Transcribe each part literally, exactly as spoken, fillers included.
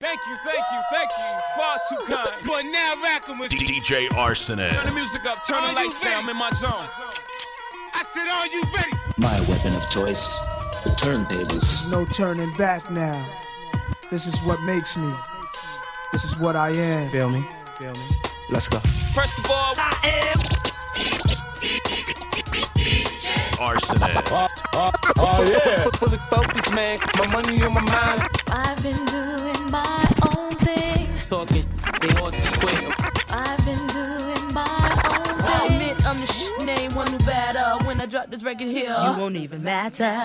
Thank you, thank you, thank you. Far too kind. But now rockin' with D J Arsonist. Turn the music up, turn the lights down. I'm in my zone. I said, are you ready? My weapon of choice, the turntables. No turning back now. This is what makes me. This is what I am. Feel me? Feel me? Let's go. First of all, I am Arsonist. Oh, oh, oh yeah. Fully focused, man. My money on my mind. I've been doing my own thing. Talking, they all too quick. I've been doing my own thing. Admit I'm the sh- name one who better. When I drop this record here, you won't even matter.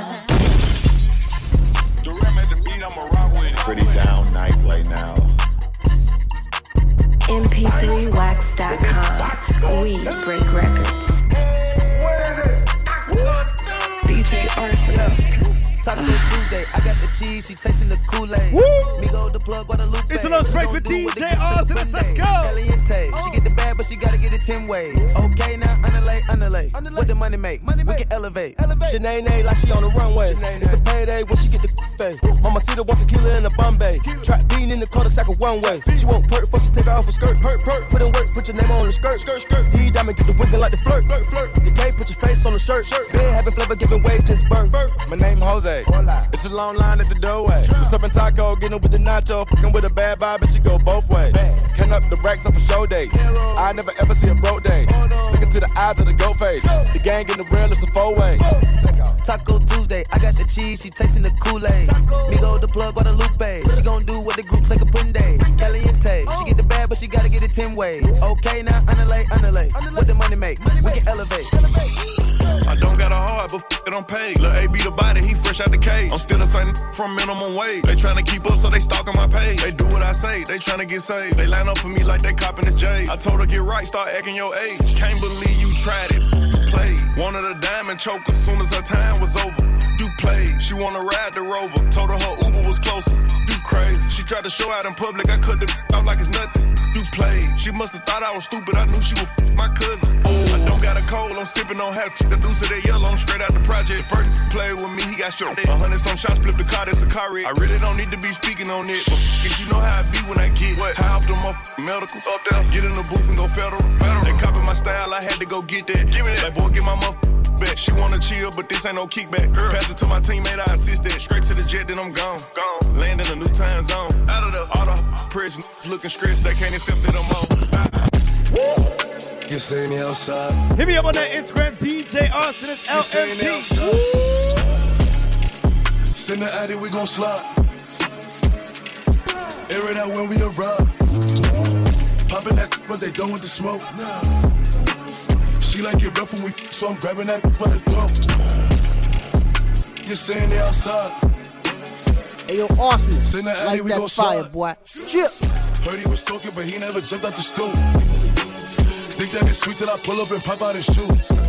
Pretty down night right now. M P three wax dot com. We break records. D J Arsonist. Taco Tuesday, I got the cheese, she tasting the Kool-Aid. Migo the plug, Guadalupe. It's another straight for D J Arsonist, let's go. Caliente, she get the bag, but she gotta get it ten ways. Okay, now underlay, underlay. What the money make? Money we can elevate. elevate. Shanae like she on the runway. It's a payday when she get the fade. Mama see the one tequila in the Bombay. Trap bean in the cul-de-sac of one way. She won't perk before she take her off her skirt. Perk, perk. Put in work, put your name on the skirt. Skirt, skirt. D diamond get the winking like the flirt. Flirt, flirt. The K, put your face on the shirt. Shirt. Been having flavor giving way since birth. My name Jose. It's a long line at the doorway. What's up in taco, getting with the nacho, fucking with a bad vibe and she go both ways. Can up the racks up a show day. I never ever see a broke day. Looking to the eyes of the goat face. The gang in the real, it's a four way. Taco Tuesday, I got the cheese, she tasting the Kool-Aid. Migo the plug, Guadalupe. She gon' do what the group say Capunde. Caliente, she get the bag, but she gotta get it ten ways. Okay, now underlay, underlay. What the money make? We can elevate. I don't got a heart, but f*** it, I'm paid. Lil' A B the body, he fresh out the cage. I'm still the same from minimum wage. They tryna keep up, so they stalking my page. They do what I say, they tryna get saved. They line up for me like they copping the J. I told her get right, start acting your age. Can't believe you tried it, you played. Wanted a diamond choker, soon as her time was over. You played, she wanna ride the Rover. Told her her Uber was closer. You crazy, she tried to show out in public. I cut the out like it's nothing. You played, she must've thought I was stupid. I knew she was f- my cousin. I don't got a cold, I'm sipping on half. The deuce of that yellow, I'm straight out the project. First played with me, he got shot. A hundred some shots, flip the car, that's a car wreck. I really don't need to be speaking on it, but f- you know how I be when I get what? High off them up medicals. Up there, get in the booth and go federal. federal. They copy my style, I had to go get that. Give me that. Like boy, get my muff back. She wanna chill, but this ain't no kickback. Girl. Pass it to my teammate, I assist that. Straight to the jet, then I'm gone. Gone. Land in a new time zone. Out of the all the press looking stretched, they can't accept it no more. You see me outside. Hit me up on that Instagram, D J Arsonist L M P. Send the addy, we gon' slide. Air it out when we arrive. Poppin' that, but they done with the smoke. She like it rough when we, so I'm grabbing that for the throat. You're saying they outside. Hey yo, Arsonist, Send the addy, like we that gon' fire, slide. boy. Chip. Heard he was talking, but he never jumped out the stool. Think that it's sweet till I pull up and pop out his shoe.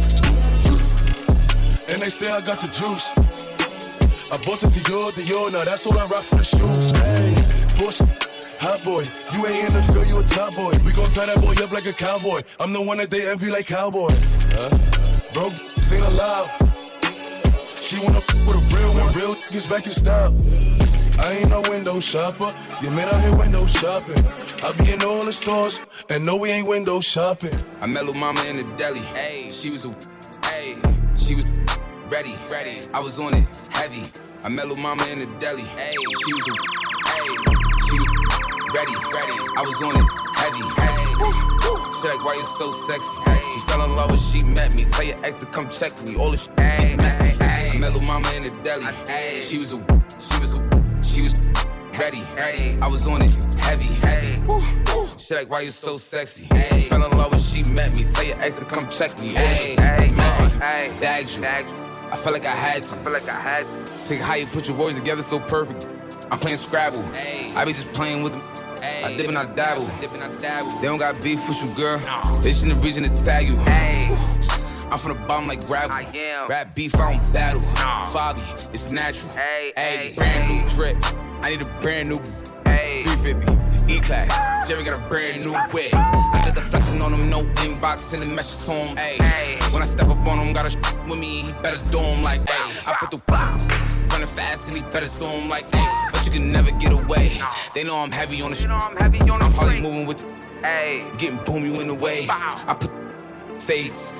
And they say I got the juice. I bought the Dior, Dior, now that's all I rock for the shoes. Hey, push, hot boy, you ain't in the field, you a top boy. We gon' tie that boy up like a cowboy. I'm the one that they envy like cowboy. Huh? Bro, ain't allowed. She wanna f with a real one, real gets back in style. I ain't no window shopper, you man out here window shopping. I be in all the stores, and no we ain't window shopping. I met Lil' Mama in the deli, ayy, she was a, ayy, she was ready, ready, I was on it, heavy. I met Lil' Mama in the deli, ayy, she was a, ayy, she was ready, ready, I was on it, heavy, ayy. She like, why you so sexy? She fell in love when she met me, tell your ex to come check me, all the shit get messy. I met Lil' Mama in the deli, ayy, she was a, she was a, she was ready, ready. I was on it, heavy, heavy. She like, why you so sexy? Ay. Fell in love when she met me. Tell your ex to come check me. Ay. Ay. Messy, bagged you. I felt like I had to. I feel like I had to. Take how you put your words together so perfect. I'm playing Scrabble. Ay. I be just playing with them. Ay. I dip and I dabble. Dip and I dabble. They don't got beef with you, girl. No. They shouldn't have reason to tag you. Ay. I'm from the bottom like gravel. I am. Rap beef, I don't battle. No. Fabi, it's natural. Ay. Ay. Brand new drip. I need a brand new hey. three fifty E-Class. Jerry got a brand new whip. I got the flexing on him, no inbox, sending messages to him. Ay. Hey. When I step up on him, got a sh- with me, he better do him like, hey. I put the running fast and he better zoom like, hey. But you can never get away. They know I'm heavy on the sh- I'm probably moving with the Ay. Getting boom you in the way. I put face.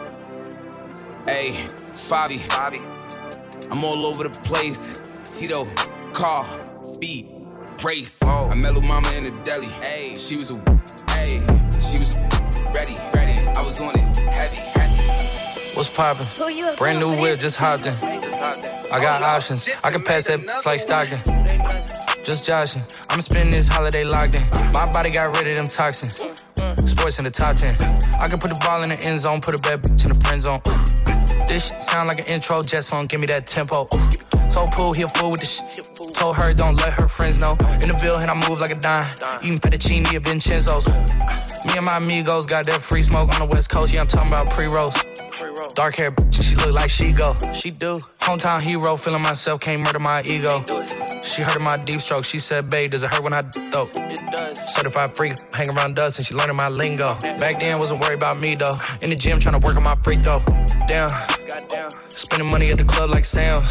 Ayy, Fabi. I'm all over the place. Tito, car, speed, race. I met Lil Mama in the deli. Ayy, she was a ayy, she was ready, ready. I was on it, heavy, heavy. What's poppin'? Brand new whip, just hopped in. I got options. I can pass that like Stockton. Just joshing. I'ma spend this holiday locked in. My body got rid of them toxins. Sports in the top ten. I can put the ball in the end zone, put a bad bitch in the friend zone. This shit sound like an intro jet song, give me that tempo. Told Pooh he a fool with the shit. Told her don't let her friends know. In the Ville and I move like a dime. Eating fettuccine at Vincenzo's. Me and my amigos got that free smoke on the West Coast. Yeah, I'm talking about pre-rolls. Dark hair bitch, she look like she go. She do. Hometown hero, feeling myself, can't murder my ego. She heard of my deep stroke. She said, babe, does it hurt when I though? It does. Certified freak, hang around us and she learning my lingo. Back then, wasn't worried about me though. In the gym, trying to work on my free throw. Damn. Spending money at the club like Sam's.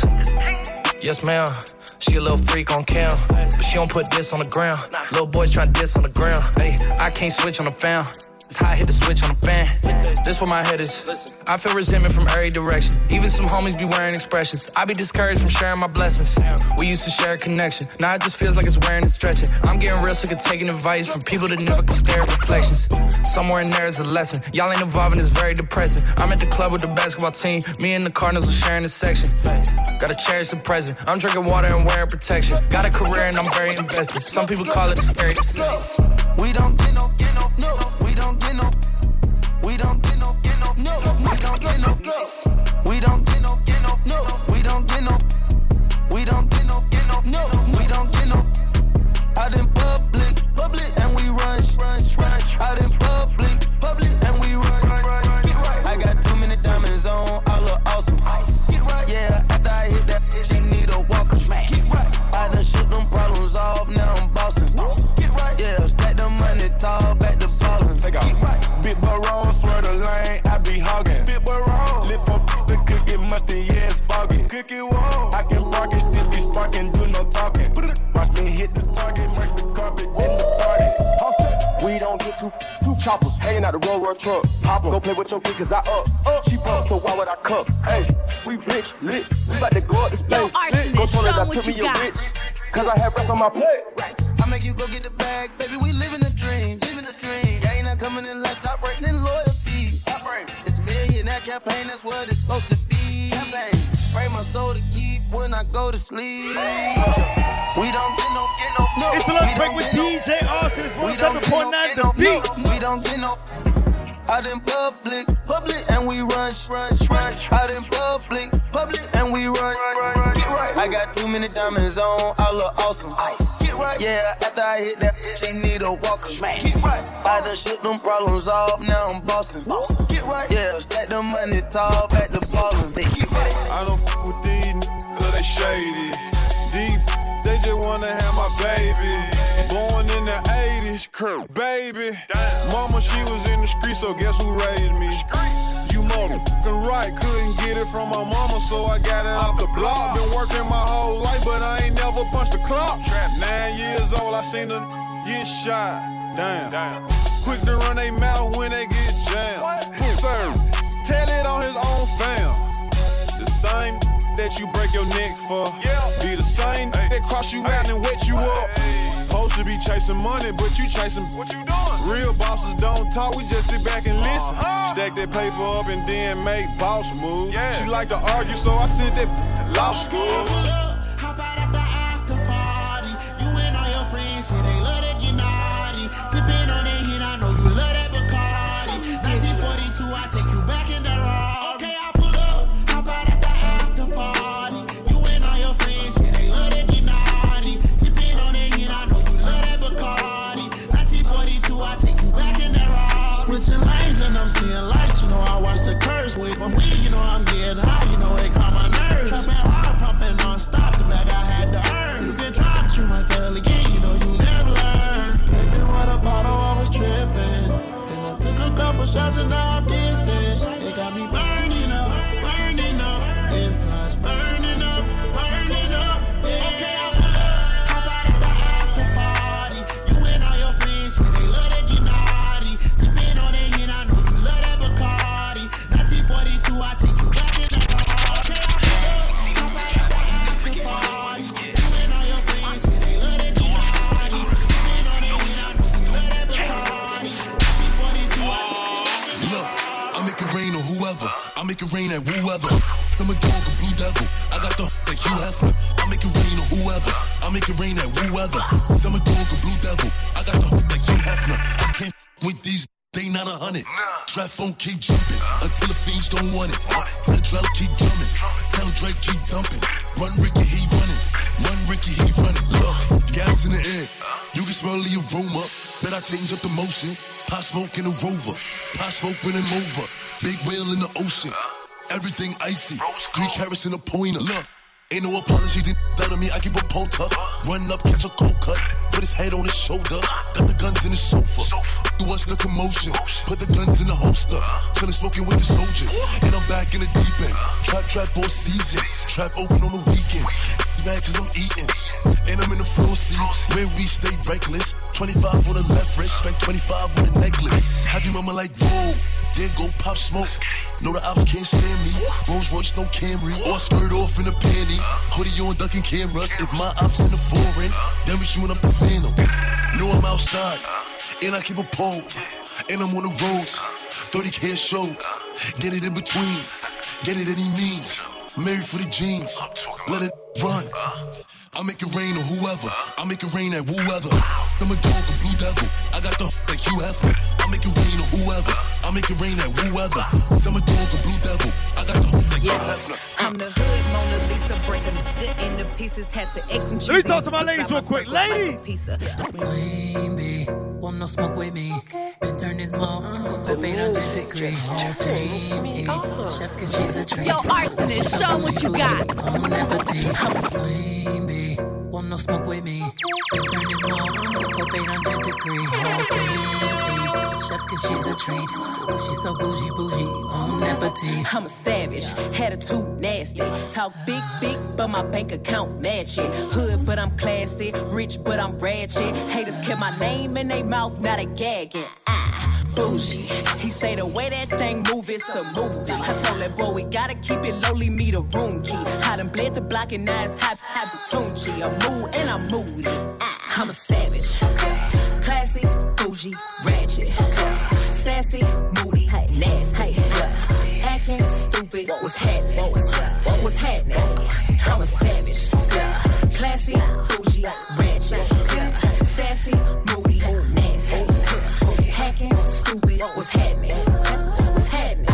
Yes, ma'am. She a little freak on cam, but she don't put this on the ground. Little boys trying to diss on the ground. Hey, I can't switch on the fan. It's how I hit the switch on the fan. This where my head is. I feel resentment from every direction. Even some homies be wearing expressions. I be discouraged from sharing my blessings. We used to share a connection. Now it just feels like it's wearing and stretching. I'm getting real sick of taking advice from people that never can stare at reflections. Somewhere in there is a lesson. Y'all ain't evolving, it's very depressing. I'm at the club with the basketball team. Me and the Cardinals are sharing the section. Gotta cherish the present. I'm drinking water and wearing protection. Got a career and I'm very invested. Some people call it a scary obsession. We don't get no, get no, no. We don't get no. We don't get no, get no, no. We don't get no, go. We don't get no, get no, no. We don't get no. We don't get no, get no, no. We don't get no. Out in public, public, and we rush, rush, rush. Out in public, public, and we rush. Get right. I got too many diamonds on, I look awesome. Get right. Yeah, after I hit that, she need a walker. Get right. I done shoot them problems off, now I'm bossing. Get right. Yeah, stack the money tall, back to ballin'. Take off. Get right. Big boy roll, swear the lane, I be hogging. Big boy roll, lip on the cookie musty, yeah, it's foggy. Cookie wall, I can park it, still be sparking, do no talking. Watch me hit the target, mark the carpet in the party. We don't get two, two choppers hanging out the road road truck. Pop 'em, go play with your kid cause I up. up. She pump, so why would I cuff? Hey, we rich, lit, we about to go up the space. Yo, Arsonist, go tell her show that what took me you your got. bitch, cause I have rest on my plate. I make you go get the bag, baby, we living a dream. Living a dream. Yeah, ain't not coming in last, top rating in loyalty. Top rate. It's a millionaire campaign, that's what it's supposed to be. Campaign. Pray my soul to keep when I go to sleep. We don't get no, get no, no. It's the lunch break with D J Austin. It's one seven point nine The Beat. We don't get no. Out in public, public, and we rush, rush, rush. Out in public, public, and we rush. Get right. I got too many diamonds on, I look awesome. Ice. Get right. Yeah, after I hit that, she need a walker. Get right. I done shoot them problems off, now I'm bossing. Get right. Yeah, stack the money tall, back to ballin'. Get right. I don't f with these niggas, cause they shady. Deep, they just wanna have my baby. Born in the eighties, Kurt, baby. Damn. Mama, she was in the street, so guess who raised me? You motherfucking right, couldn't get it from my mama, so I got it off the block. Been working my whole life, but I ain't never punched a clock. Nine years old, I seen her get shot. Damn. Damn. Quick to run they mouth when they get jammed. Third, tell it on his own fam. The same that you break your neck for, be the same that cross you out and wet you up. Supposed to be chasing money, but you chasing what you doing? Real bosses don't talk, we just sit back and listen. Uh-huh. Stack that paper up and then make boss moves. Yeah. She like to argue, so I sent that law school. How about at the after party? You and all your friends say they love that get naughty. Sipping on that hit, I know you love that Bacardi. nineteen forty-two, I take you back in the Rari. Okay, I pull up. How about at the after party? You and all your friends say they love that get naughty. Sipping on that hit, I know you love that Bacardi. nineteen forty-two, I take you back in the Rari. Switching lanes and I'm seeing lights. You know I watch the curse with my weed. You know I'm getting high. You know it calm my nerves. Pumping hard, pumping on whoever. I'm a dog, a blue devil. I got the like you Hefner. I make it rain on whoever. I make it rain at whoever. I'm a dog, a blue devil. I got the like you Hefner. I can't with these. They not a hundred. Trap phone keep jumping until the fiends don't want it. Tell Drell keep drumming. Tell Drake keep dumping. Run Ricky, he running. Run Ricky, he running. Look, gas in the air. You can smell the aroma. Bet I change up the motion. Pot smoke in a Rover. Pot smoke when I'm over. Big whale in the ocean. Everything icy. Three carats in a pointer. Look. Ain't no apology, they done to me, I keep a pulled up. Run up, catch a cold cut, put his head on his shoulder. Got the guns in his sofa, do us the commotion. Put the guns in the holster, chillin' smoking with the soldiers. And I'm back in the deep end, trap, trap all season. Trap open on the weekends, mad cause I'm eating. And I'm in the floor seat, where we stay reckless. twenty-five on the left wrist, spent twenty-five on the necklace. Have your mama like, whoa, there go pop smoke. No, the ops can't stand me. Rolls Royce, no Camry. Or skirt off in a panty. Hoodie on, ducking cameras. If my ops in the foreign, then we shooting up the phantom. Know I'm outside, and I keep a pole. And I'm on the roads, thirty K a show. Get it in between, get it any means. Married for the jeans, let it run. I make it rain on whoever. I make it rain at whoever. I'm a dog, a blue devil. I got the like you Hefner. I make it rain on whoever. I make it rain at whoever. I'm a dog, a blue devil. I got the like you Hefner. I'm the hood Mona Lisa, breaking the into pieces. Had to X and Let me talk to my ladies real quick, ladies. Queen bee, want no smoke with me. Been turn this mo, whip eight hundred degree. Whole team, chefs 'cause she's a treat. Yo, Arsonist, show 'em what you got. I'm never think I'm a queen bee. Want no smoke with me. Been turn this mo, whip eight hundred degree. Whole team, chefs 'cause she's a treat. Oh, she's so bougie, bougie. I'm never think I'm a savage, attitude nasty. Talk big, big, but my bank account match it. Hood, but I'm classy. Rich, but I'm ratchet. Haters kept my name in their mouth, not a gagging. Ah, bougie. He say the way that thing move, it's a movie. I told that boy we gotta keep it lowly, me the room key. I done bled the block and now it's hot, hot Tunchi. I'm mood and I'm moody. Ah, I'm a savage. Classy, bougie, ratchet. Sassy, moody, nasty. Acting stupid, what's happening? What's happening? I'm a savage. Classy, bougie, ratchet. Sassy, moody, nasty. Hacking, stupid, what's happening? What's happening?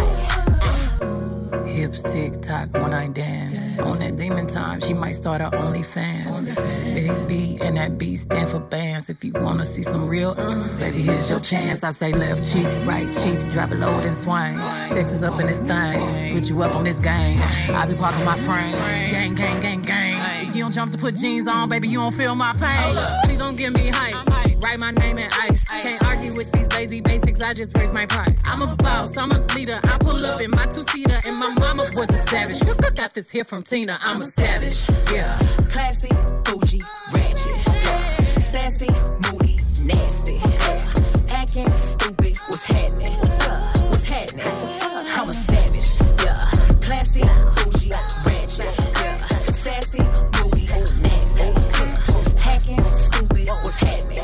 hips tick tock when I dance. On that demon time, she might start her OnlyFans. Big B and that B stand for bands. If you wanna see some real uh, baby, here's your chance. I say left cheek, right cheek, drop it low and swing. Texas up in this thing, put you up on this game. I be parking my frame, gang, gang, gang, gang. If you don't jump to put jeans on, baby, you don't feel my pain. Please don't give me hype. Write my name in ice. Can't argue with these lazy basics, I just raise my price. I'm a boss, I'm a leader. I pull up in my two-seater and my mama was a savage. Got this here from Tina, I'm a savage. Yeah. Classy, bougie, ratchet. Yeah. Sassy, moody, nasty. Yeah. Acting stupid, what's happening? What's happening? I'm a savage. Yeah. Classy, bougie, ratchet. Yeah. Sassy, moody, nasty. Yeah. Hacking stupid, what's happening?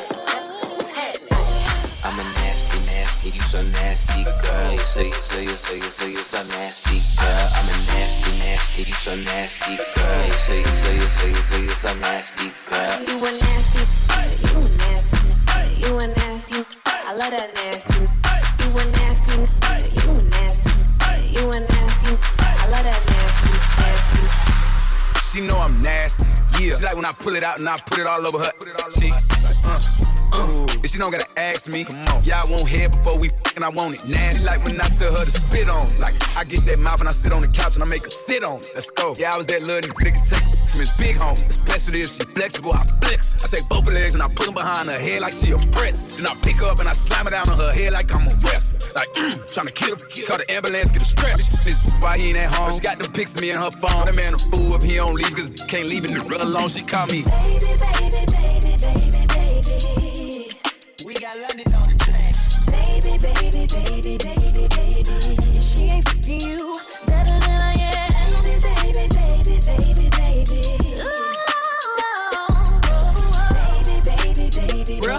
I'm a nasty, nasty, you so nasty, girl. You say, you say, you say, you say, you so nasty, girl. I'm a nasty, nasty, you so nasty, girl. You say, you say, you say, you say, you so nasty, girl. You a nasty, you a nasty, you a nasty. I love that nasty. You a nasty, you a nasty, you a nasty. I love that nasty, nasty. She know I'm nasty, yeah. She like when I pull it out and I put it all over her cheeks. Uh. Uh, if she don't gotta ask me, come on. Yeah, I want head before we f***ing, I want it nasty. She like when I tell her to spit on. Like, I get that mouth and I sit on the couch and I make her sit on it. Let's go. Yeah, I was that little nigga that can take her from his big home. Especially if she flexible, I flex. I take both her legs and I put them behind her head like she a press. Then I pick her up and I slam her down on her head like I'm a wrestler. Like, mm, tryna kill her. Call the ambulance, get a stretch. This why he ain't at home. She got them pics of me in her phone. That man a fool if he don't leave, cause can't leave it alone. She call me baby, baby, baby, baby, baby. We got London on the track. Baby, baby, baby, baby, baby. She ain't f***ing you better than I am. Baby, baby, baby, baby, baby. Ooh, oh, oh, oh. Baby, baby, baby, Real baby.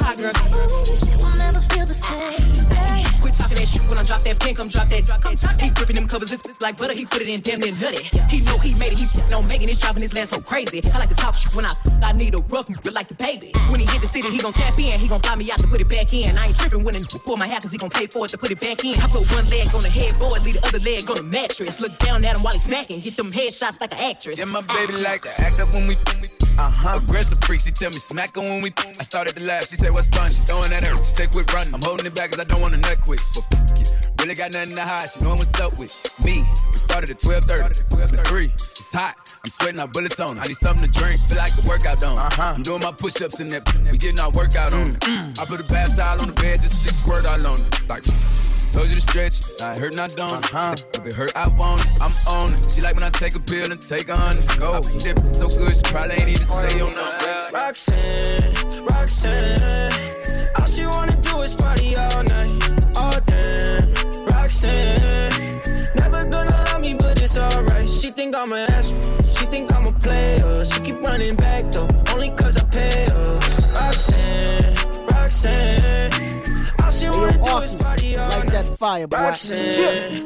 hot girl. She will never feel the same. Quit talking that shit when I drop that pin, come drop that drop. He gripping them covers, it's like butter, he put it in damn near nutty. He know he made it, he f***ing on making it, dropping his last so crazy. I like to talk shit when I I need a rough but like the baby. When he hit the city, he gon' tap in, he gon' fly me out to put it back in. I ain't tripping when it pull my hat, cause he gon' pay for it to put it back in. I put one leg on the headboard, leave the other leg on the mattress. Look down at him while he smacking, get them headshots like an actress. Yeah, my baby like to act up when we Uh-huh. Aggressive freak, she tell me smack her when we I started to laugh, she said what's fun, she throwing at her, she said quit running. I'm holding it back cause I don't want to nut quick. But f*** it, really got nothing to hide, she knowin' what's up with me. We started at twelve thirty, to three, it's hot, I'm sweating out bullets on, I need something to drink, feel like a workout on. Uh-huh. I'm doing my push-ups in that, we getting our workout on. Mm-hmm. I put a bath towel on the bed, just six squirt all on it. Like, told you to stretch, I hurt not don't. Uh-huh. If it hurt, I want it, I'm on it. She like when I take a pill and take a hundred. Go. I dip so good, she probably ain't even say your number. Roxanne, Roxanne, all she wanna do is party all night, all day. Roxanne, never gonna love me, but it's alright. She think I'm an ass, she think I'm a player. She keep running back though, only cause I pay her. Roxanne, Roxanne, all she wanna do is party all night. Like that fire, boy. Roxanne,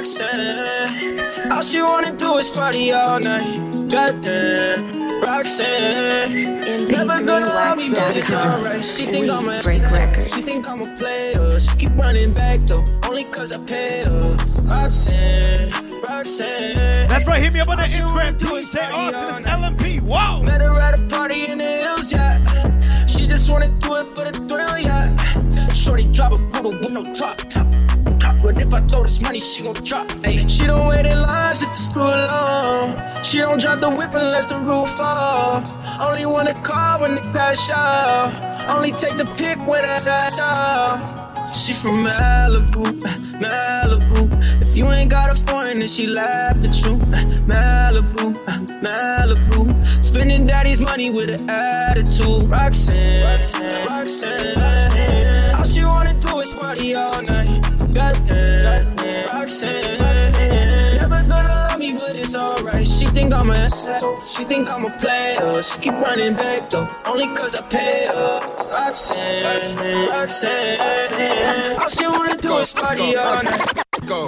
Roxanne, all she wanna do is party all night. Goddamn. Roxanne, never gonna love me, but it's alright. She think I'm a break records. She think I'm a player. She keep running back though, only cause I pay her. Roxanne, Roxanne. That's right, hit me up on the Instagram, D J Austin, it's L M P. Whoa! Met her at a party in the hills, yeah. She just wanna do it for the thrill, yeah. Shorty drop a poodle with no top. But if I throw this money, she gon' drop. Ay. She don't wait in lines if it's too long. She don't drop the whip unless the roof fall. Only wanna call when they pass out. Only take the pic when I ass out. She from Malibu, Malibu. If you ain't got a foreign, then she laugh at you. Malibu, Malibu. Spending daddy's money with an attitude. Roxanne, Roxanne, Roxanne, Roxanne. All she wanna do is party all night. Goddamn, Roxanne, never gonna love me, but it's alright. She think I'm a asshole, she think I'm a player. She keep running back though, only cause I pay her. Roxanne, Roxanne, all she wanna do is party all night. Go.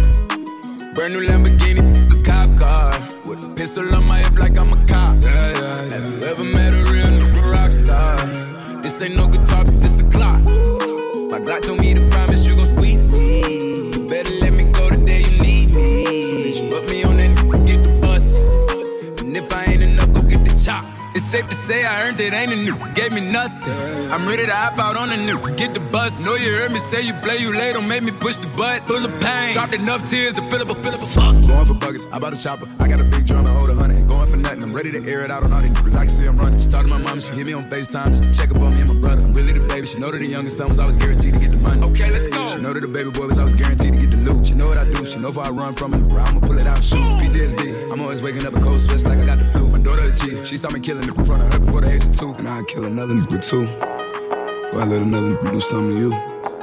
Brand new Lamborghini, a cop car. With a pistol on my hip like I'm a cop. Yeah, yeah, yeah. Have you ever met a real nigga rock star? This ain't no guitar, but this a clock. My Glock told me to promise you gon' squeeze me. You better let me go the day you need me. So bitch, put me on that n- get the bus. And if I ain't enough, go get the chop. It's safe to say I earned it, ain't a new, gave me nothing. I'm ready to hop out on a new, get the bus. Know you heard me say you play, you late, don't make me push the butt. Full of pain, dropped enough tears to fill up a, fill up a fuck. Going for buggers, I bought a chopper. I got a big drum to hold a hundred. Ain't going for nothing, I'm ready to air it out on all these niggas. I can see I'm running. She talked to my mom, she hit me on FaceTime just to check up on me and my brother. I'm really the baby, she know that the youngest son was always guaranteed to get the money. Okay, let's go. She know that the baby boy was always guaranteed to get the loot. She know what I do, she know if I run from it, I'ma pull it out and shoot. P T S D, I'm always waking up in cold sweats like I got the flu. My daughter a G, she saw me killing it in front of her before the age of two. And I'd kill another nigga too, before I let another nigga do something to you.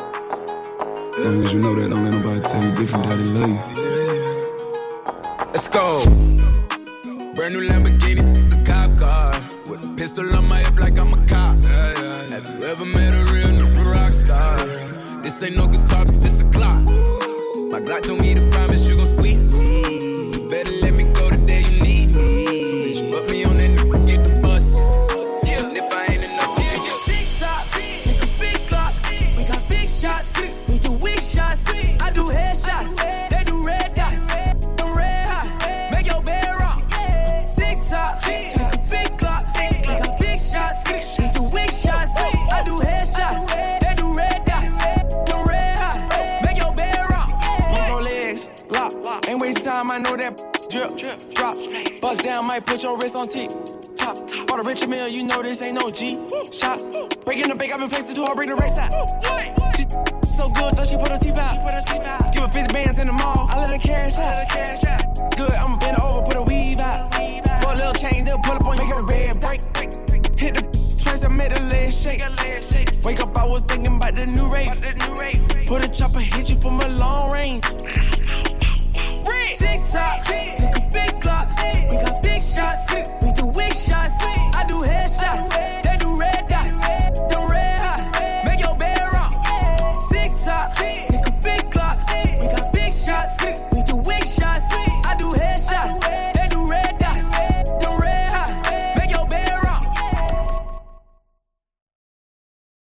As long as you know that, don't let nobody tell you different, daddy love you. Let's go. Brand new Lamborghini, a cop car. With a pistol on my hip like I'm a cop. Yeah, yeah, yeah. Have you ever met a real nigga rock star? This ain't no guitar, but this a clock. My Glock told me to promise you gon' squeeze me. You better let me go the day you need me. So bitch, put me on that nigga, get the bus. Yeah, and if I ain't enough, yeah, yeah. Big top, make a big clock. We got big shots, we do weak shots. I do headshots, they do red dots. I'm red hot, make your bed rock. Six top, make a big clock. We got big shots, we do weak shots. I do headshots, they do red dots. I'm red hot, make your bed rock. Low legs, lock, ain't waste time. I know that drip, drop, bust down, might put your wrist on tick. Top, bought a Richard Mille, you know this ain't no G shot. Breaking the bank, I've been flexing to her, bring the race out. She so good, so she put her teeth out. Give her fifty bands in the mall, I let her cash out. Good, I'ma bend her over, put a weave out. For a little change, they'll pull up on you, make her red